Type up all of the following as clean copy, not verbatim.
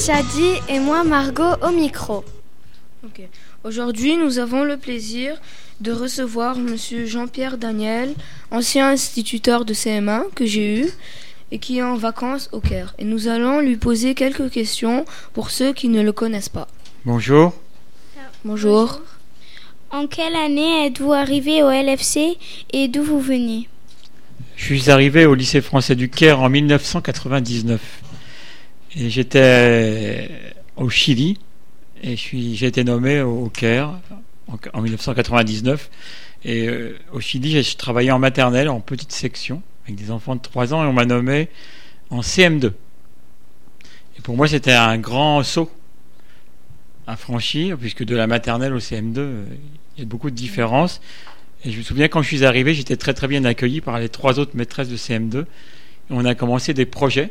Shadi et moi Margot au micro. Okay. Aujourd'hui, nous avons le plaisir de recevoir Monsieur Jean-Pierre Daniel, ancien instituteur de CM1 que j'ai eu et qui est en vacances au Caire. Et nous allons lui poser quelques questions pour ceux qui ne le connaissent pas. Bonjour. Bonjour. En quelle année êtes-vous arrivé au LFC et d'où vous veniez ? Je suis arrivé au lycée français du Caire en 1999. Et j'étais au Chili et j'ai été nommé au Caire en 1999. Et au Chili, j'ai travaillé en maternelle, en petite section, avec des enfants de 3 ans, et on m'a nommé en CM2. Et pour moi, c'était un grand saut à franchir, puisque de la maternelle au CM2, il y a beaucoup de différences. Et je me souviens, quand je suis arrivé, j'étais très très bien accueilli par les 3 autres maîtresses de CM2. Et on a commencé des projets.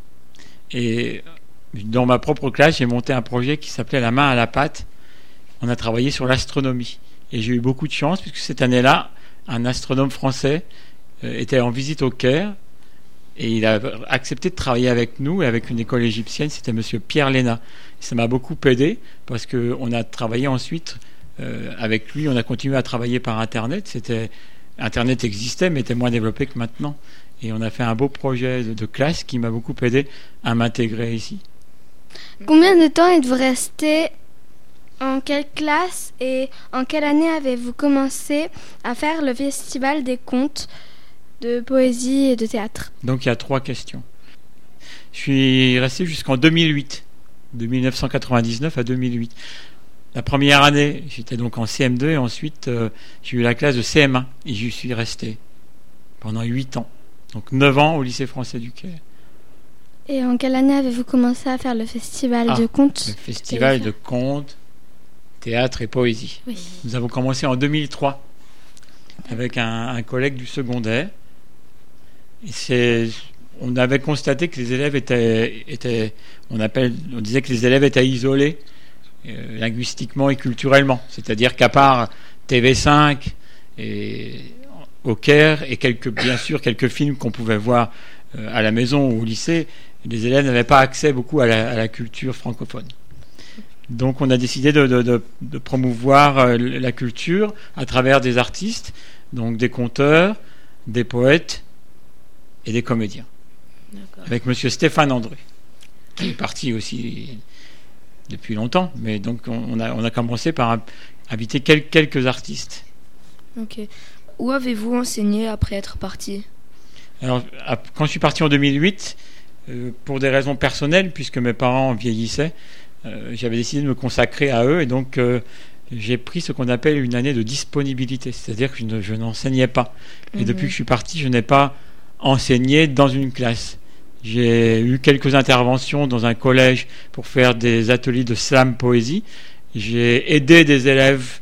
Et dans ma propre classe, j'ai monté un projet qui s'appelait La main à la pâte. On a travaillé sur l'astronomie. Et j'ai eu beaucoup de chance, puisque cette année-là, un astronome français était en visite au Caire. Et il a accepté de travailler avec nous et avec une école égyptienne. C'était monsieur Pierre Léna. Ça m'a beaucoup aidé, parce qu'on a travaillé ensuite avec lui. On a continué à travailler par Internet. Internet existait, mais était moins développé que maintenant. Et on a fait un beau projet de classe qui m'a beaucoup aidé à m'intégrer ici. Combien de temps êtes-vous resté? En quelle classe et en quelle année avez-vous commencé à faire le festival des contes de poésie et de théâtre? Donc il y a 3 questions. Je suis resté jusqu'en 2008, de 1999 à 2008. La première année, j'étais donc en CM2 et ensuite j'ai eu la classe de CM1 et j'y suis resté pendant 8 ans. Donc 9 ans au lycée français du Caire. Et en quelle année avez-vous commencé à faire le festival de contes? Le festival de contes, théâtre et poésie. Oui. Nous avons commencé en 2003 avec un collègue du secondaire. Et on avait constaté que les élèves on disait que les élèves étaient isolés linguistiquement et culturellement. C'est-à-dire qu'à part TV5 et au Caire et bien sûr quelques films qu'on pouvait voir à la maison ou au lycée, les élèves n'avaient pas accès beaucoup à la culture francophone. Donc on a décidé de promouvoir la culture à travers des artistes, donc des conteurs, des poètes et des comédiens. D'accord. Avec monsieur Stéphane André, qui est parti aussi depuis longtemps, mais donc on a commencé par inviter quelques artistes. Ok. Où avez-vous enseigné après être parti? Alors, quand je suis parti en 2008, pour des raisons personnelles, puisque mes parents vieillissaient, j'avais décidé de me consacrer à eux, et donc j'ai pris ce qu'on appelle une année de disponibilité, c'est-à-dire que je n'enseignais pas. Et depuis que je suis parti, je n'ai pas enseigné dans une classe. J'ai eu quelques interventions dans un collège pour faire des ateliers de slam poésie. J'ai aidé des élèves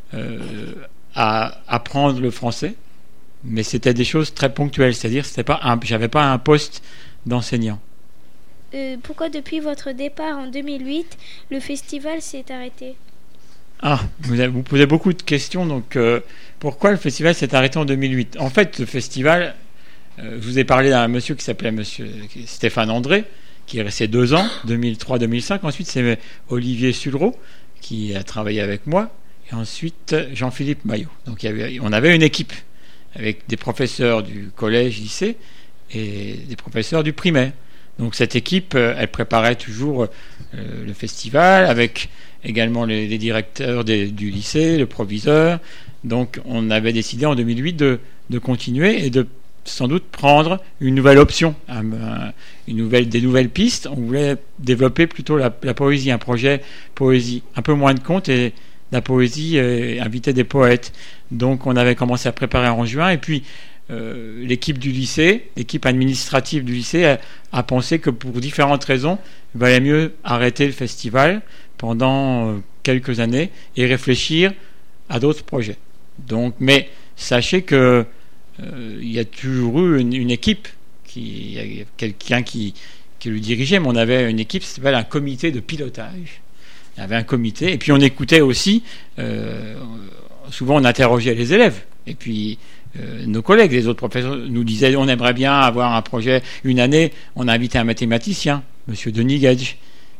à apprendre le français, mais c'était des choses très ponctuelles, c'est-à-dire j'avais pas un poste d'enseignant. Pourquoi depuis votre départ en 2008, le festival s'est arrêté? Vous posez beaucoup de questions, donc pourquoi le festival s'est arrêté en 2008? En fait, le festival, je vous ai parlé d'un monsieur qui s'appelait monsieur Stéphane André, qui est resté 2 ans, 2003-2005. Ensuite, c'est Olivier Sullereau, qui a travaillé avec moi. Et ensuite, Jean-Philippe Maillot. Donc, on avait une équipe avec des professeurs du collège, lycée et des professeurs du primaire. Donc, cette équipe, elle préparait toujours le festival avec également les directeurs du lycée, le proviseur. Donc, on avait décidé en 2008 de continuer et de sans doute prendre une nouvelle option, des nouvelles pistes. On voulait développer plutôt la poésie, un projet poésie, un peu moins de contes et la poésie, inviter des poètes. Donc on avait commencé à préparer en juin, et puis l'équipe du lycée, l'équipe administrative du lycée a pensé que pour différentes raisons, il valait mieux arrêter le festival pendant quelques années et réfléchir à d'autres projets. Donc, mais sachez que il y a toujours eu une équipe, il y a quelqu'un qui le dirigeait, mais on avait une équipe, ça s'appelle un comité de pilotage. Il y avait un comité, et puis on écoutait aussi, souvent on interrogeait les élèves, et puis nos collègues, les autres professeurs nous disaient on aimerait bien avoir un projet. Une année, on a invité un mathématicien, monsieur Denis Gage,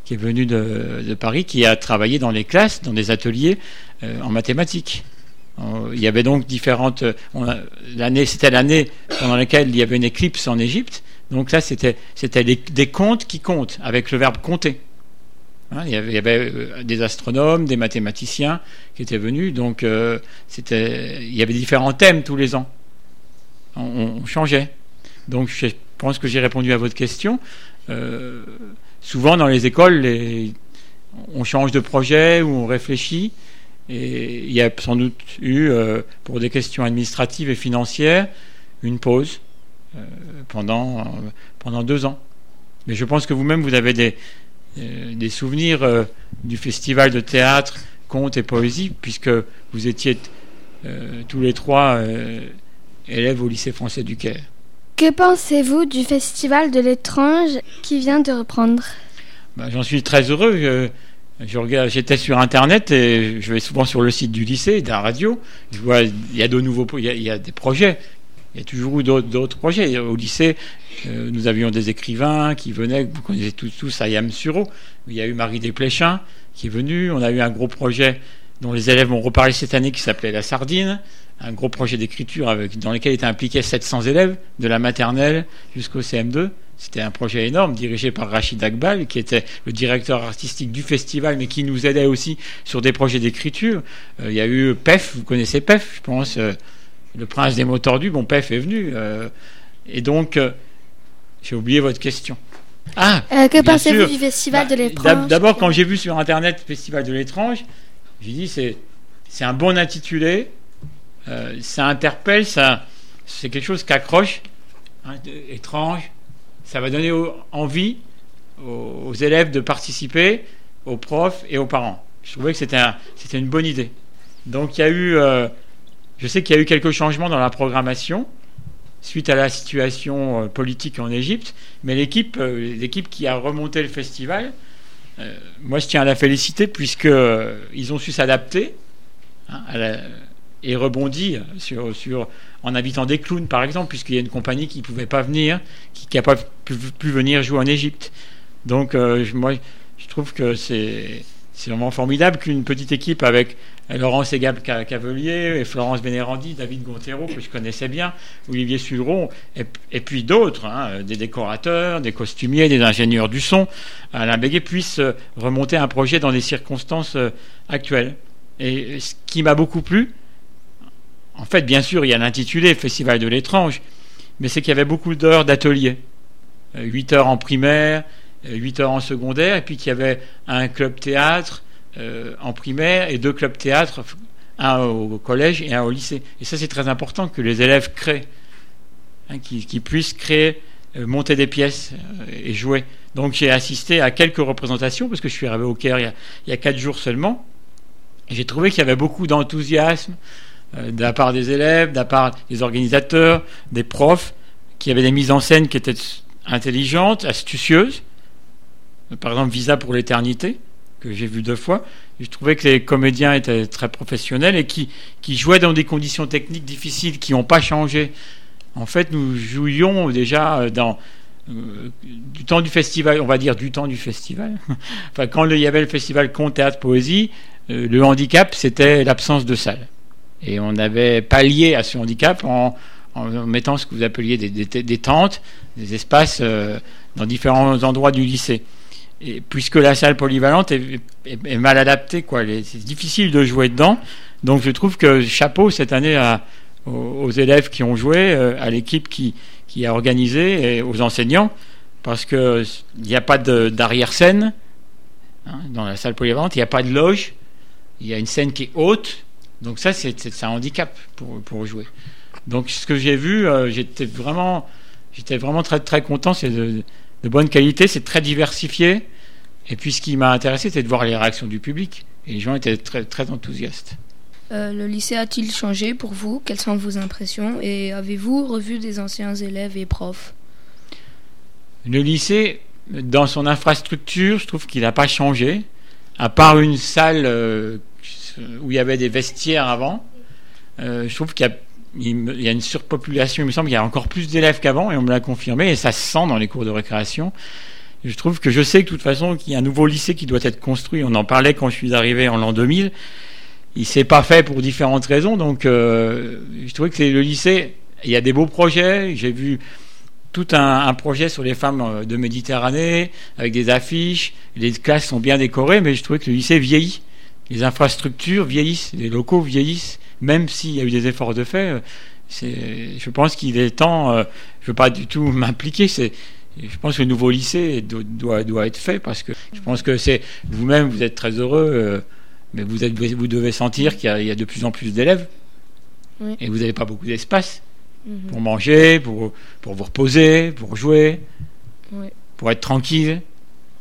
qui est venu de Paris, qui a travaillé dans les classes, dans des ateliers en mathématiques. Il y avait donc différentes... c'était l'année pendant laquelle il y avait une éclipse en Égypte. Donc là, c'était des contes qui comptent, avec le verbe compter. Hein, il y avait des astronomes, des mathématiciens qui étaient venus. Donc il y avait différents thèmes tous les ans. On changeait. Donc je pense que j'ai répondu à votre question. Souvent dans les écoles, on change de projet ou on réfléchit. Et il y a sans doute eu, pour des questions administratives et financières, une pause pendant 2 ans. Mais je pense que vous-même, vous avez des souvenirs du festival de théâtre, contes et poésie, puisque vous étiez tous les 3 élèves au lycée français du Caire. Que pensez-vous du festival de l'étrange qui vient de reprendre ? J'en suis très heureux. J'étais sur Internet et je vais souvent sur le site du lycée, de la radio. Je vois, il y a il y a des projets. Il y a toujours eu d'autres projets. Au lycée, nous avions des écrivains qui venaient, vous connaissez tous Ayam Suro. Il y a eu Marie Desplechin qui est venue. On a eu un gros projet dont les élèves m'ont reparlé cette année qui s'appelait La Sardine. Un gros projet d'écriture dans lequel étaient impliqués 700 élèves de la maternelle jusqu'au CM2. C'était un projet énorme dirigé par Rachid Akbal, qui était le directeur artistique du festival, mais qui nous aidait aussi sur des projets d'écriture. Il y a eu PEF, vous connaissez PEF, je pense, le prince des mots tordus. Bon, PEF est venu. Et donc, j'ai oublié votre question. Que pensez-vous du festival de l'étrange ? D'abord, quand j'ai vu sur Internet Festival de l'étrange, j'ai dit c'est un bon intitulé, ça interpelle, c'est quelque chose qui accroche, hein, étrange. Ça va donner envie aux élèves de participer, aux profs et aux parents. Je trouvais que c'était une bonne idée. Donc je sais qu'il y a eu quelques changements dans la programmation suite à la situation politique en Égypte, mais l'équipe qui a remonté le festival, moi je tiens à la féliciter puisqu'ils ont su s'adapter et rebondir en invitant des clowns, par exemple, puisqu'il y a une compagnie qui ne pouvait pas venir, qui n'a pas pu venir jouer en Égypte. Donc, moi, je trouve que c'est vraiment formidable qu'une petite équipe avec Laurence Égable-Cavelier et Florence Vénérandi, David Gontero, que je connaissais bien, Olivier Sudron, et puis d'autres, hein, des décorateurs, des costumiers, des ingénieurs du son, Alain Béguet, puissent remonter un projet dans des circonstances actuelles. Et ce qui m'a beaucoup plu, en fait, bien sûr, il y a l'intitulé Festival de l'étrange, mais c'est qu'il y avait beaucoup d'heures d'atelier. 8 heures en primaire, 8 heures en secondaire, et puis qu'il y avait un club théâtre en primaire et 2 clubs théâtre, un au collège et un au lycée. Et ça, c'est très important que les élèves créent, hein, qu'ils puissent créer, monter des pièces et jouer. Donc j'ai assisté à quelques représentations, parce que je suis arrivé au Caire il y a 4 jours seulement, et j'ai trouvé qu'il y avait beaucoup d'enthousiasme, de la part des élèves, de la part des organisateurs, des profs, qui avaient des mises en scène qui étaient intelligentes, astucieuses. Par exemple, Visa pour l'éternité, que j'ai vu 2 fois. Je trouvais que les comédiens étaient très professionnels et qui jouaient dans des conditions techniques difficiles qui n'ont pas changé. En fait, nous jouions déjà dans du temps du festival, on va dire du temps du festival. Enfin, quand il y avait le festival Contes, Théâtre, Poésie, le handicap, c'était l'absence de salle. Et on avait pallié à ce handicap en mettant ce que vous appeliez des tentes, des espaces dans différents endroits du lycée. Et puisque la salle polyvalente est mal adaptée, c'est difficile de jouer dedans. Donc je trouve que chapeau cette année aux élèves qui ont joué, à l'équipe qui a organisé et aux enseignants, parce qu'il n'y a pas d'arrière-scène, hein, dans la salle polyvalente, il n'y a pas de loge, il y a une scène qui est haute. Donc ça, c'est un handicap pour jouer. Donc ce que j'ai vu, j'étais vraiment très, très content. C'est de bonne qualité, c'est très diversifié. Et puis ce qui m'a intéressé, c'est de voir les réactions du public. Et les gens étaient très, très enthousiastes. Le lycée a-t-il changé pour vous ? Quelles sont vos impressions ? Et avez-vous revu des anciens élèves et profs ? Le lycée, dans son infrastructure, je trouve qu'il n'a pas changé. À part une salle où il y avait des vestiaires avant, je trouve qu'il y a une surpopulation. Il me semble qu'il y a encore plus d'élèves qu'avant, et on me l'a confirmé, et ça se sent dans les cours de récréation. je trouve que je sais que de toute façon qu'il y a un nouveau lycée qui doit être construit. On en parlait quand je suis arrivé en l'an 2000. Il s'est pas fait pour différentes raisons, donc je trouvais que c'est le lycée. Il y a des beaux projets. J'ai vu tout un projet sur les femmes de Méditerranée avec des affiches. Les classes sont bien décorées, mais je trouvais que le lycée vieillit. Les infrastructures vieillissent, les locaux vieillissent, même s'il y a eu des efforts de fait. Je pense qu'il est temps. Je ne veux pas du tout m'impliquer. Je pense que le nouveau lycée doit être fait parce que je pense que c'est vous-même, vous êtes très heureux, mais vous devez sentir qu'il y a de plus en plus d'élèves et vous n'avez pas beaucoup d'espace pour manger, pour vous reposer, pour jouer, pour être tranquille. Non ?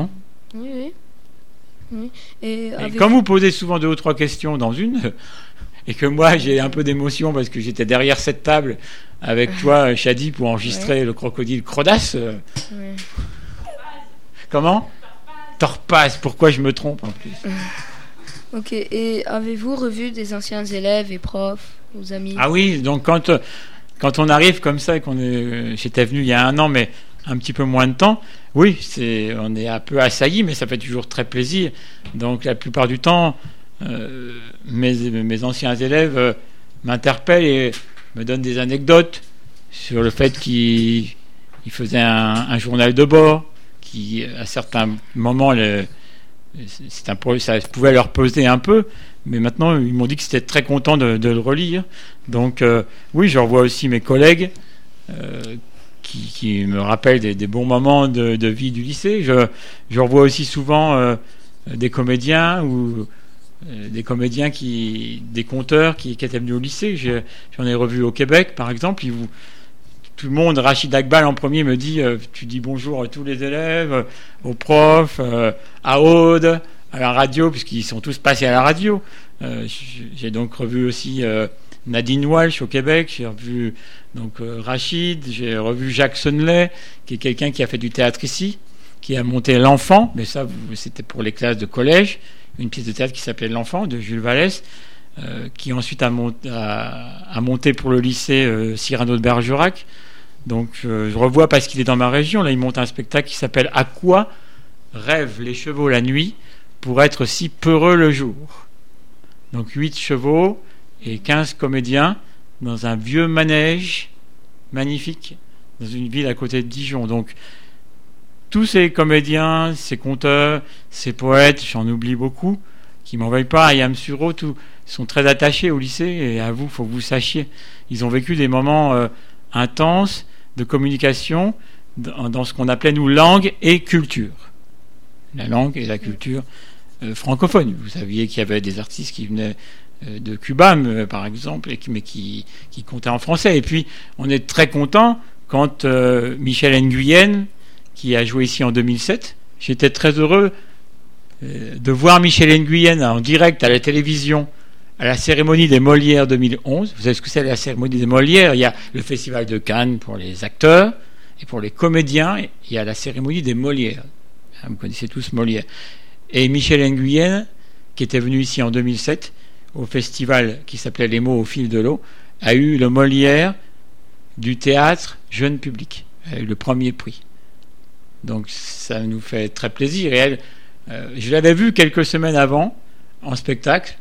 Oui. Et comme vous posez souvent 2 ou 3 questions dans une, et que moi j'ai un peu d'émotion parce que j'étais derrière cette table avec toi, Chadi, pour enregistrer le crocodile Crodas. Comment ? Torpaz, pourquoi je me trompe en plus ? Ok, et avez-vous revu des anciens élèves et profs, vos amis ? Ah oui, donc quand on arrive comme ça, j'étais venu il y a 1 an, mais un petit peu moins de temps, oui, on est un peu assailli, mais ça fait toujours très plaisir. Donc la plupart du temps, mes anciens élèves m'interpellent et me donnent des anecdotes sur le fait qu'ils faisaient un journal de bord, qui à certains moments ça pouvait leur peser un peu, mais maintenant ils m'ont dit que c'était très content de le relire. Donc oui, je revois aussi mes collègues qui me rappellent des bons moments de vie du lycée. Je revois aussi souvent des comédiens ou des conteurs qui étaient venus au lycée. J'en ai revu au Québec, par exemple. Tout le monde, Rachid Akbal en premier, me dit tu dis bonjour à tous les élèves, aux profs, à Aude, à la radio, puisqu'ils sont tous passés à la radio. J'ai donc revu aussi Nadine Walsh au Québec, j'ai revu donc Rachid, j'ai revu Jacques Sonnelay, qui est quelqu'un qui a fait du théâtre ici, qui a monté L'Enfant, mais ça c'était pour les classes de collège, une pièce de théâtre qui s'appelait L'Enfant de Jules Vallès, qui ensuite a monté pour le lycée Cyrano de Bergerac. Donc je revois parce qu'il est dans ma région. Là, il monte un spectacle qui s'appelle « À quoi rêvent les chevaux la nuit pour être si peureux le jour ?» Donc 8 chevaux et 15 comédiens dans un vieux manège magnifique dans une ville à côté de Dijon. Donc tous ces comédiens, ces conteurs, ces poètes, j'en oublie beaucoup, qui m'en veuillent pas, Ayam Suro, tous sont très attachés au lycée, et à vous, il faut que vous sachiez. Ils ont vécu des moments intenses de communication dans ce qu'on appelait, nous, langue et culture. La langue et la culture francophone. Vous saviez qu'il y avait des artistes qui venaient de Cuba, par exemple, mais qui comptaient en français. Et puis, on est très content quand Michel Nguyen, qui a joué ici en 2007, j'étais très heureux de voir Michel Nguyen en direct à la télévision à la cérémonie des Molières 2011. Vous savez ce que c'est la cérémonie des Molières ? Il y a le festival de Cannes pour les acteurs et pour les comédiens, il y a la cérémonie des Molières. Vous connaissez tous Molière. Et Michel Nguyen, qui était venu ici en 2007 au festival qui s'appelait Les mots au fil de l'eau, a eu le Molière du théâtre jeune public. Elle a eu le premier prix. Donc ça nous fait très plaisir. Et elle, je l'avais vue quelques semaines avant en spectacle,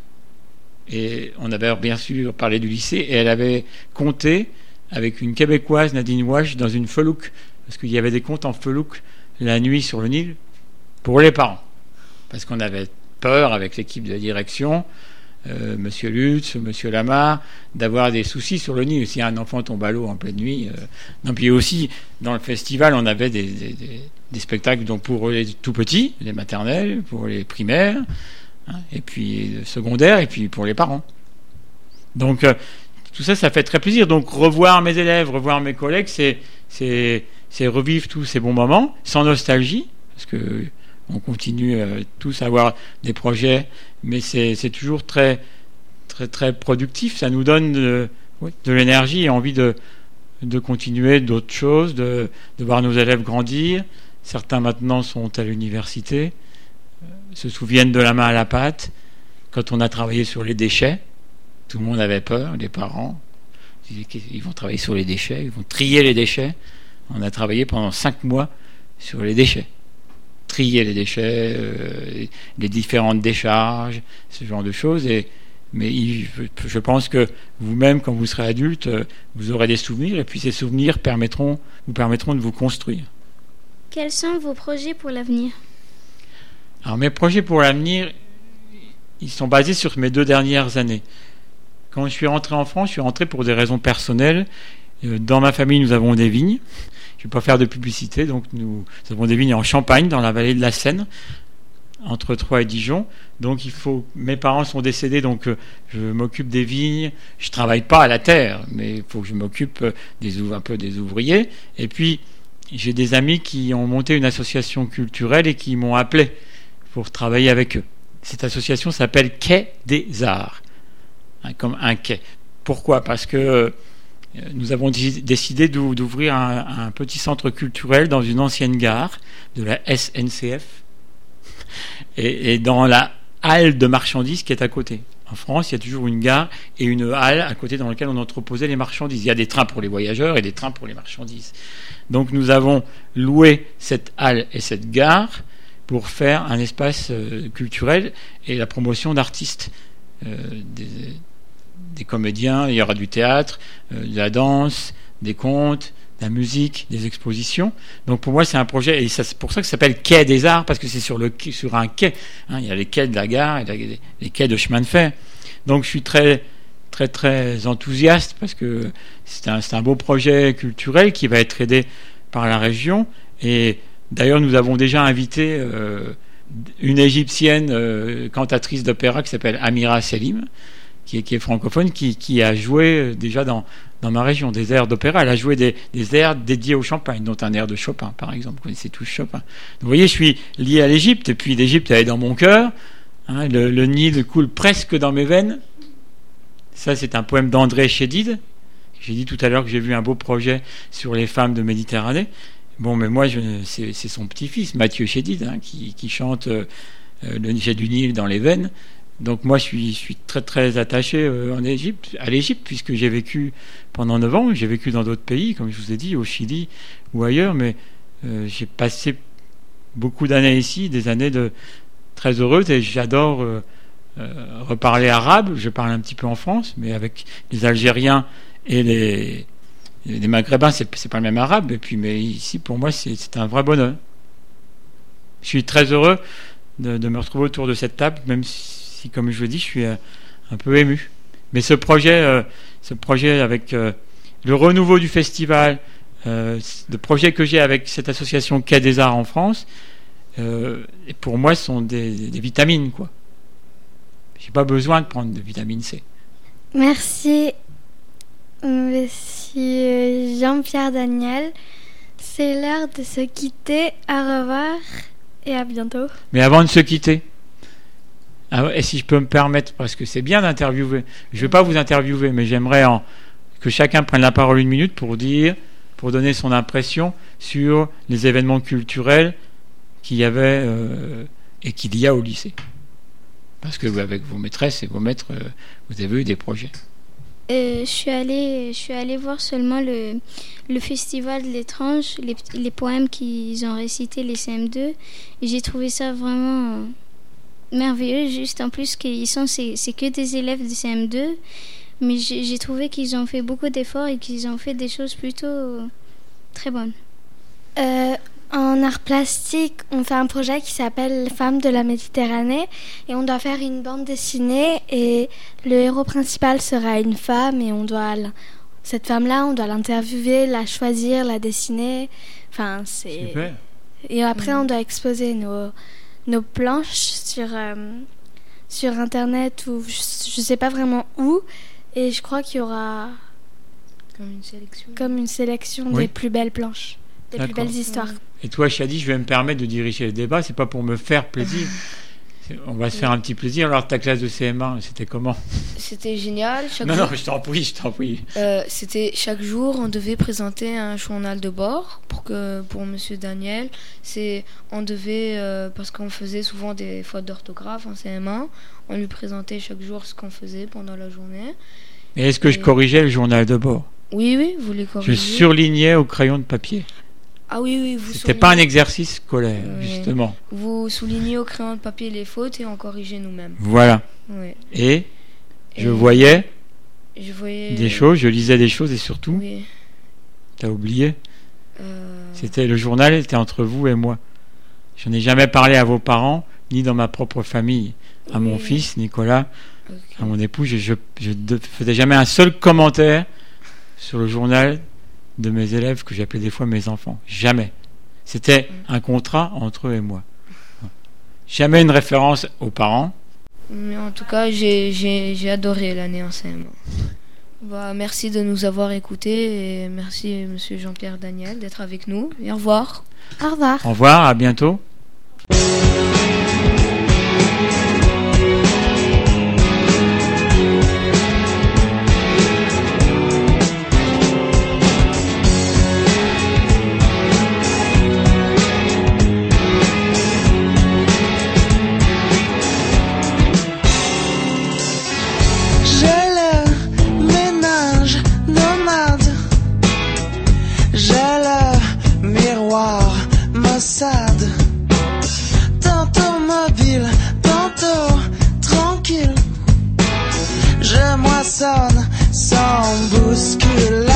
et on avait bien sûr parlé du lycée, et elle avait conté avec une Québécoise, Nadine Walsh, dans une felouk, parce qu'il y avait des contes en felouk la nuit sur le Nil pour les parents, parce qu'on avait peur avec l'équipe de la direction, Monsieur Lutz, Monsieur Lamar, d'avoir des soucis sur le Nil. Si un enfant tombe à l'eau en pleine nuit. Non, puis aussi dans le festival, on avait des spectacles donc pour les tout petits, les maternelles, pour les primaires, et puis secondaires, et puis pour les parents. Donc tout ça, ça fait très plaisir. Donc revoir mes élèves, revoir mes collègues, c'est revivre tous ces bons moments, sans nostalgie, parce que on continue tous à avoir des projets, mais c'est toujours très, très, très productif. Ça nous donne de l'énergie et envie de continuer d'autres choses, de voir nos élèves grandir. Certains maintenant sont à l'université, se souviennent de la main à la pâte. Quand on a travaillé sur les déchets, tout le monde avait peur, les parents. Ils vont travailler sur les déchets, ils vont trier les déchets. On a travaillé pendant 5 mois sur les déchets. Trier les déchets, les différentes décharges, ce genre de choses. Mais je pense que vous-même, quand vous serez adulte, vous aurez des souvenirs, et puis ces souvenirs vous permettront de vous construire. Quels sont vos projets pour l'avenir? Alors mes projets pour l'avenir, ils sont basés sur mes 2 dernières années. Quand je suis rentré en France, je suis rentré pour des raisons personnelles. Dans ma famille, nous avons des vignes. Je ne vais pas faire de publicité, donc nous avons des vignes en Champagne, dans la vallée de la Seine, entre Troyes et Dijon. Donc mes parents sont décédés, donc je m'occupe des vignes. Je ne travaille pas à la terre, mais il faut que je m'occupe un peu des ouvriers. Et puis, j'ai des amis qui ont monté une association culturelle et qui m'ont appelé pour travailler avec eux. Cette association s'appelle Quai des Arts, comme un quai. Pourquoi ? Parce que nous avons décidé d'ouvrir un petit centre culturel dans une ancienne gare de la SNCF et dans la halle de marchandises qui est à côté. En France, il y a toujours une gare et une halle à côté dans laquelle on entreposait les marchandises. Il y a des trains pour les voyageurs et des trains pour les marchandises. Donc nous avons loué cette halle et cette gare pour faire un espace culturel et la promotion d'artistes, des comédiens. Il y aura du théâtre, de la danse, des contes, de la musique, des expositions. Donc pour moi c'est un projet, et c'est pour ça que ça s'appelle Quai des Arts, parce que c'est sur un quai. Il y a les quais de la gare et les quais de chemin de fer. Donc je suis très très très enthousiaste, parce que c'est un beau projet culturel qui va être aidé par la région. Et d'ailleurs nous avons déjà invité une égyptienne cantatrice d'opéra qui s'appelle Amira Selim, qui est francophone, qui a joué déjà dans ma région des airs d'opéra. Elle a joué des airs dédiés au Champagne, dont un air de Chopin, par exemple. Vous connaissez tous Chopin. Donc, vous voyez, je suis lié à l'Égypte, et puis l'Égypte, elle est dans mon cœur. Le Nil coule presque dans mes veines. Ça, c'est un poème d'André Chédid. J'ai dit tout à l'heure que j'ai vu un beau projet sur les femmes de Méditerranée. Bon, mais moi, c'est son petit-fils, Mathieu Chédid, qui chante J'ai du Nil dans les veines. Donc moi, je suis très très attaché à l'Égypte, puisque j'ai vécu pendant 9 ans. J'ai vécu dans d'autres pays, comme je vous ai dit, au Chili ou ailleurs, mais j'ai passé beaucoup d'années ici, des années très heureuses, et j'adore reparler arabe. Je parle un petit peu en France, mais avec les Algériens et les Maghrébins, c'est pas le même arabe. Mais ici, pour moi, c'est un vrai bonheur. Je suis très heureux de me retrouver autour de cette table, même si, comme je vous dis, je suis un peu ému. Mais ce projet avec le renouveau du festival, le projet que j'ai avec cette association Quai des Arts en France, et pour moi, sont des vitamines, quoi. J'ai pas besoin de prendre de vitamine C. Merci, monsieur Jean-Pierre Daniel. C'est l'heure de se quitter. Au revoir et à bientôt. Mais avant de se quitter, et si je peux me permettre, parce que c'est bien d'interviewer, je ne vais pas vous interviewer, mais j'aimerais que chacun prenne la parole 1 minute pour donner son impression sur les événements culturels qu'il y avait et qu'il y a au lycée. Parce que avec vos maîtresses et vos maîtres, vous avez eu des projets. Je suis allée voir seulement le festival de l'étrange, les poèmes qu'ils ont récités, les CM2, et j'ai trouvé ça vraiment merveilleux. Juste en plus c'est que des élèves de CM2, mais j'ai trouvé qu'ils ont fait beaucoup d'efforts et qu'ils ont fait des choses plutôt très bonnes. En art plastique, on fait un projet qui s'appelle Femmes de la Méditerranée, et on doit faire une bande dessinée, et le héros principal sera une femme, et cette femme-là, on doit l'interviewer, la choisir, la dessiner. Enfin, c'est super. Et après, on doit exposer nos planches sur Internet, ou je sais pas vraiment où, et je crois qu'il y aura comme une sélection oui. Des plus belles planches. Des plus belles histoires. Et toi, Chadi, je vais me permettre de diriger le débat. C'est pas pour me faire plaisir. On va se faire un petit plaisir. Alors, ta classe de CM1, c'était comment ? C'était génial. Non, je t'en prie. C'était chaque jour, on devait présenter un journal de bord pour Monsieur Daniel. On devait, parce qu'on faisait souvent des fautes d'orthographe en CM1, on lui présentait chaque jour ce qu'on faisait pendant la journée. Et est-ce que je corrigeais le journal de bord ? Oui, vous les corrigez. Je surlignais au crayon de papier. Ah oui, C'était pas un exercice scolaire, justement. Vous soulignez au crayon de papier les fautes et on corrigeait nous-mêmes. Voilà. Ouais. Et je voyais des choses, je lisais des choses et surtout, oui. T'as oublié, c'était le journal était entre vous et moi. Je n'ai jamais parlé à vos parents, ni dans ma propre famille, à mon fils Nicolas, à mon époux. Je ne faisais jamais un seul commentaire sur le journal de mes élèves que j'appelais des fois mes enfants. Jamais. C'était un contrat entre eux et moi. Jamais une référence aux parents. Mais en tout cas, j'ai adoré l'année en CM1. Merci de nous avoir écoutés et merci Monsieur Jean-Pierre Daniel d'être avec nous. Et au revoir. Au revoir. Au revoir, à bientôt. Tantôt mobile, tantôt tranquille, je moissonne sans bousculer.